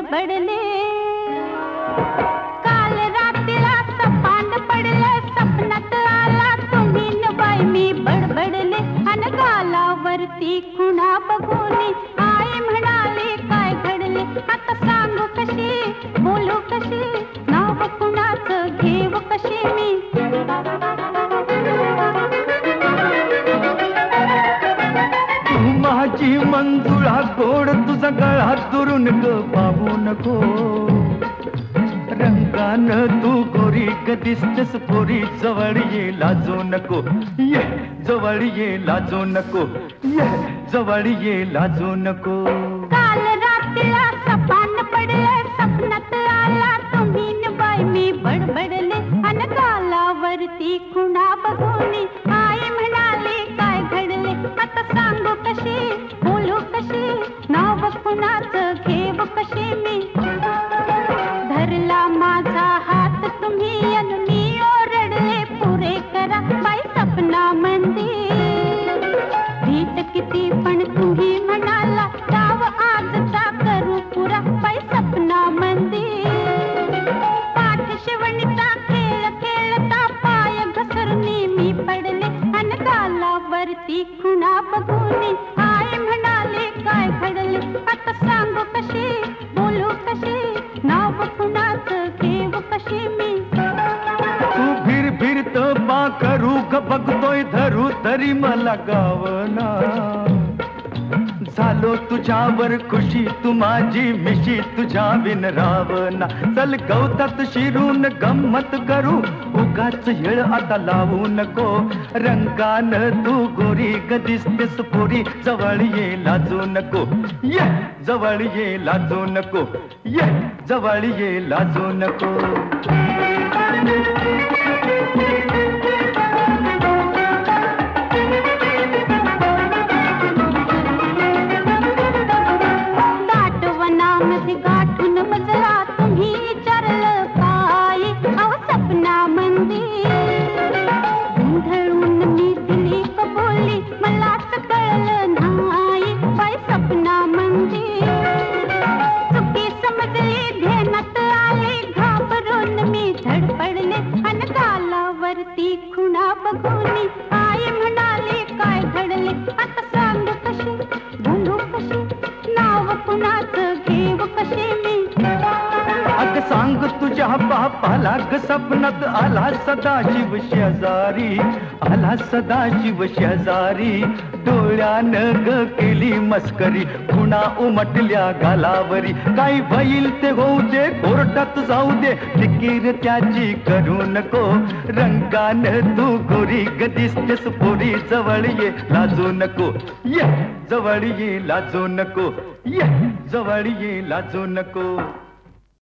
बडबडले. काल रात्रीला सपान पडलं, स्वप्नात आला तुम्ही न बाई मी बडबडले. अन गालावरती खुणा बघून आई म्हणाली काय घडले. आता सांगू कशी, बोलू कशी, नाव कुणाचं घेऊ कशी मी. माझी मंजुळा गोड तुझा गळा दुरून ग पाहू नको. रंगान तू गोरी ग दिसतेस पोरी, जवळ ये लाजू नको. ये जवळ ये लाजू नको, ये जवळ ये लाजू नको. काल रात्रीला सपान पडलं, स्वप्नात आला तुम्ही न बाई मी बडबडले. अन गालावरती खुणा बघून आई म्हणाली काय घडले. आता सांगू कशी, बोलू कशी, नाव कुणाचं घेऊ कशी मी. धरला माझा हात तुम्ही अन मी ओरडले पुरे करा बाई सपना मंदिर. भीत किती पण तुम्ही म्हणाला डाव आजचा करू पुरा बाई सपना मंदिर. पाठ शिवणीचा खेळ खेळता पाय घसरणी मी पडले. अन गालावरती खुणा बघून आई म्हणाले काय घडले. आता सांगू कशी, बोलू कशी, नाव कुणाचं घेऊ कशी मी. तू फिर फिरत बा करू ग बघतोय धरू तरी मला गावना. झालो तुझ्यावर खुशी तू माझी मिशी, तुझ्या बिन रावना. चल गवतात शिरून गंमत करू, उगाच येळ आता लावू नको. रंगान तू गोरी ग दिसतेस पोरी, जवळ ये लाजू नको. ये जवळ ये लाजू नको, ये जवळ ये लाजू नको. दाटवनामध्ये गाठून मजला तुम्ही विचारलं काय. अहो सपना मंदिर गोंधळून मी दिली कबुली, मलाच कळलं नाही बाई सपना मंदिर. चुकी समजली ध्यानात आली, घाबरून मी धडपडले. अन गालावरती खुणा बघून आई म्हणाली काय घडले. आता सांग कशी, बोलू कशी, नाव कुणाचं घेऊ कशी मी. अग सांग तुझ्या बापाला ग सपनात आला सदाशिव शेजारी, आला सदाशिव शेजारी. डोळ्यानं ग केली मस्करी, खुणा उमटल्या गालावरी. काही होईल ते होऊ दे, कोर्टात जाऊ दे, फिकीर त्याची करू नको. रंगान तू गोरी ग दिसतेस पोरी, जवळ ये लाजू नको. ये जवळ ये लाजू नको, ये जवळ ये लाजू नको.